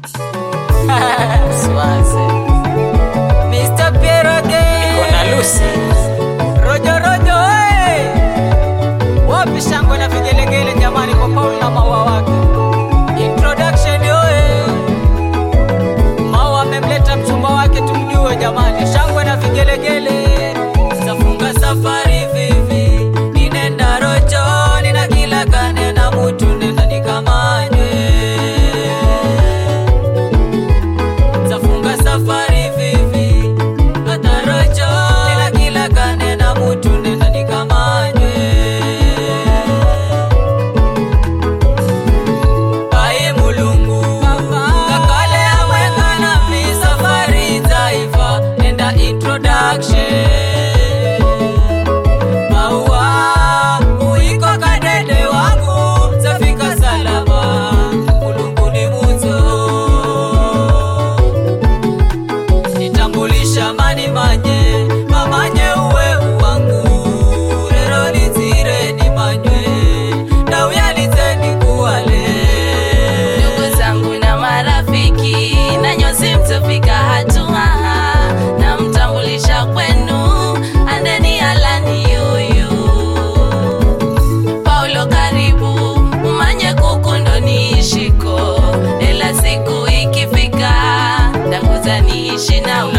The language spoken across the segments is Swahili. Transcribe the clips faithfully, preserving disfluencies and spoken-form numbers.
Swaze Mister Piero again. Niko na Lucy Rojo Rojo hey. Wapi shangwe na vigelegele jamani kwa Paul na maua wake. Introduction yo hey. Maua amemleta mchumba wake tumjue jamani. Shangwe na vigelegele. Safunga safari vivi ninenda Rojo nina kila kane na mutu nenda nikamanywe. Safunga safari vivi kata Rojo nina kila kane na mutu nenda nikamanywe. Ai mulungu kakale amweka na mi safari taifa nenda introduction. Mani manye, mamanye uwe uwangu. Rero nizire ni manywe, na uyalize ni kuwale. Ndugu zangu na marafiki, na nyosi mtafika hatua. Na mtambulisha kwenu, andeni alani yuyu. Paulo karibu, umanye kukundo niishiko. Ela siku ikifika, ndakuza niishi nawe.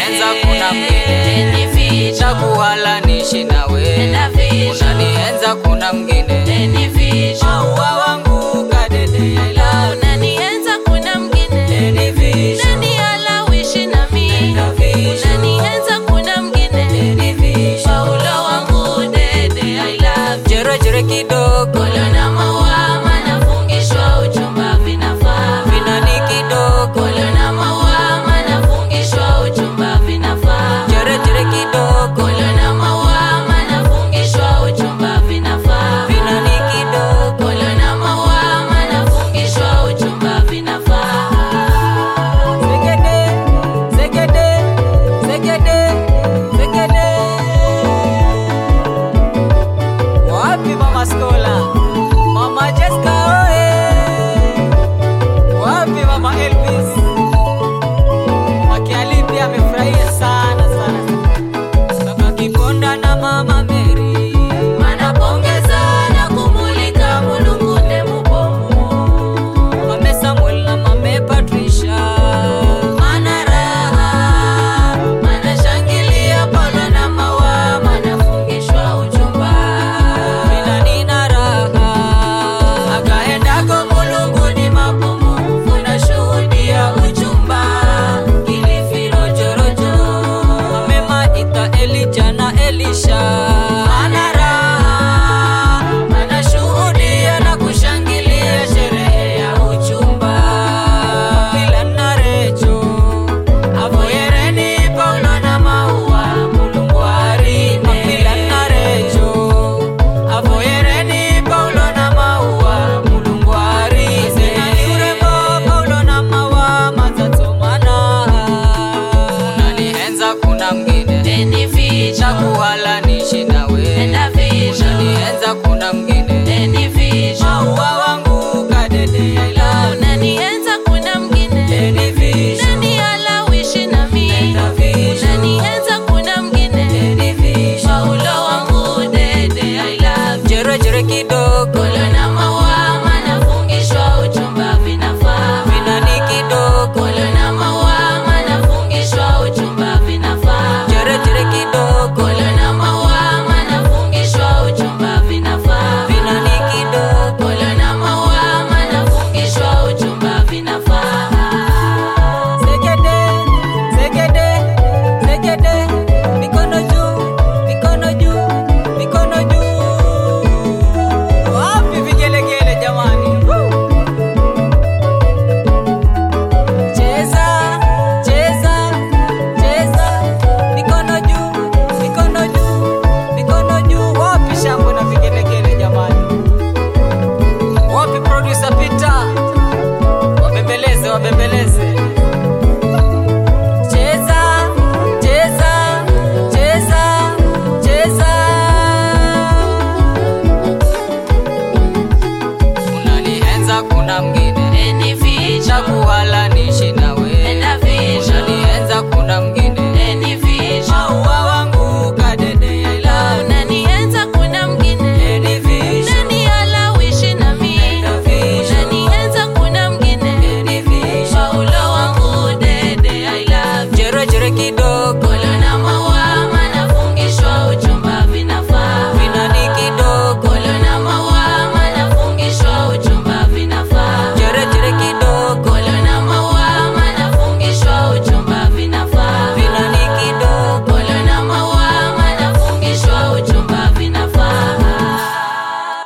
Kuhala nishi nawe unanienza kuna mngine maua wangu kadede I love unanienza kuna mngine nani ala wishi na mi unanienza kuna mngine Paulo wangu dede I love jere jere kidogo Kolo na maua manafungishwa uchumba vinafaa vinani kidogo Kolo na maua manafungishwa uchumba vinafaa jere jere kidogo Kolo na maua manafungishwa uchumba vinafaa vinani kidogo Kolo na maua manafungishwa uchumba vinafaa Zegede, zegede, zegede, zegede. Wapi mama Skola? Mama Jessica oe. Wapi mama Elvis? Mama Kiali pia amefurahia sana sana. Baba Kiponda na mama Mary manapongeza na kumulika mulungunde mubomu Mame Samuel na mame Patricia mana raha manashangilia Paulo na maua manafungishwa uchumba vinani na raha akaendako mulunguni mabomu funashuhudia uchumba Kilifi Rojo Rojo Mame Maita Elijah na Elisha mana raha manashuhudia na kushangilia sherehe ya uchumba Pila na Recho avoyereni Paulo na maua mulungu arinde Pila na Recho avoyereni Paulo na maua mulungu arinde Nani urembo Paulo na maua matatu mana Unanienza kuna mngine Deni ficha Kuhala nishi nawe Enda ficha Unanienza kuna mngine Deni ficha Maua wangu kadede I love unanienza kuna mngine Deni ficha nani ala wishi na mi Enda ficha unanienza kuna mngine Deni ficha Paulo wangu dede I love Jere jere kidogo Kolo na maua manafungishwa uchumba vinafaa Vinani kidogo Kolo na maua manafungishwa uchumba vinafaa Jere jere kidogo Kolo na maua manafungishwa uchumba vinafaa Vinani kidogo Kolo na maua manafungishwa uchumba vinafaa Zegede, zegede, zegede. Mikono juu, mikono juu, mikono juu. Wapi vigelegele jamani? Woo! Cheza, cheza, cheza. Mikono juu, mikono juu, mikono juu. Wapi shangwe na vigelegele jamani? Wapi producer Peter? Wabembeleze, wabembeleze.